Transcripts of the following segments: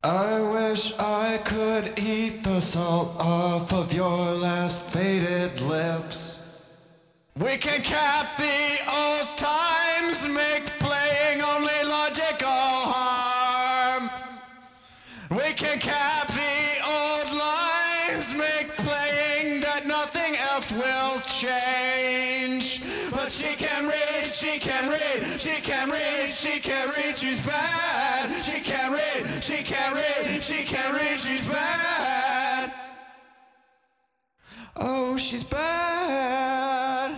I wish I could eat the salt off of your last faded lips. We can cap the old times, make playing only logical harm. We can cap the old lines, make playing that nothing else will change. But she can read, she can read, she can read, she can read, she's bad. She can read, she can read, she can read, she's bad. Oh, she's bad.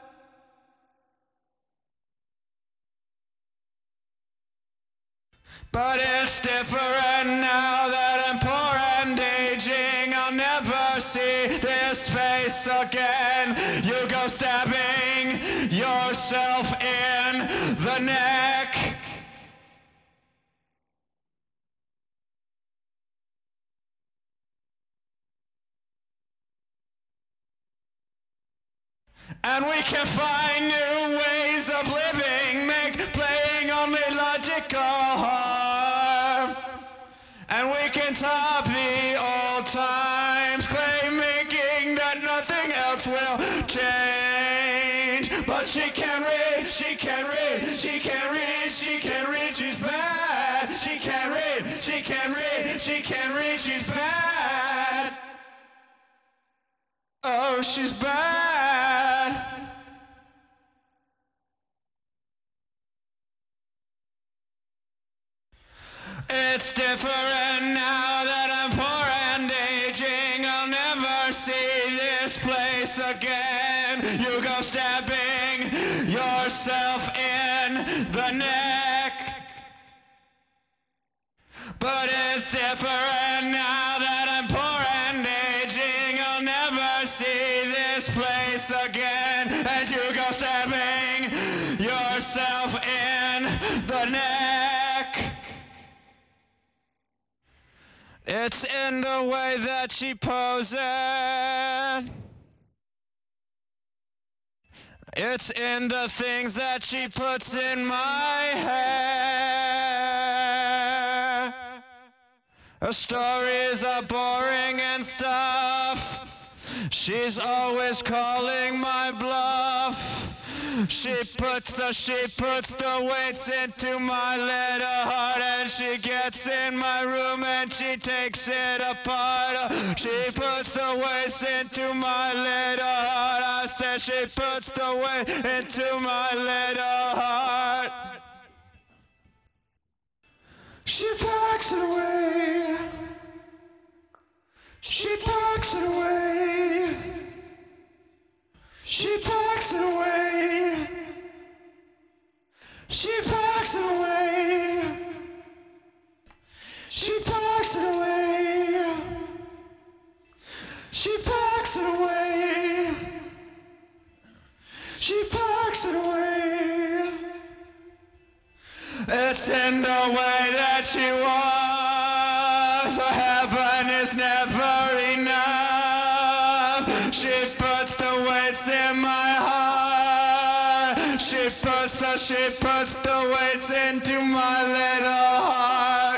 But it's different now that I'm poor and aging. I'll never see this face again. You go stabbing yourself in the neck. And we can find new ways of living, make playing only logical harm. And we can top the old times, claim making that nothing else will change. But she can read, she can read, she can read, she can read, she's bad. She can read, she can read, she can read, she's bad. Oh, she's bad. It's different now that I'm poor and aging. I'll never see this place again. You go stabbing yourself in the neck. But it's different now that I'm poor and aging. I'll never see this place again. And you go stabbing yourself in the neck. It's in the way that she poses. It's in the things that she puts in my hair. Her stories are boring and stuff. She's always calling my bluff. She puts the weights into my little heart, and she gets in my room and she takes it apart. She puts the weights into my little heart. I said she puts the weight into my little heart. She packs it away. She packs it away. She packs it away. She packs it away. She packs it away. She packs it away. She packs it away. It's in the way that she was. Her heaven is never enough. She puts the weights in my heart. She puts the weights into my little heart.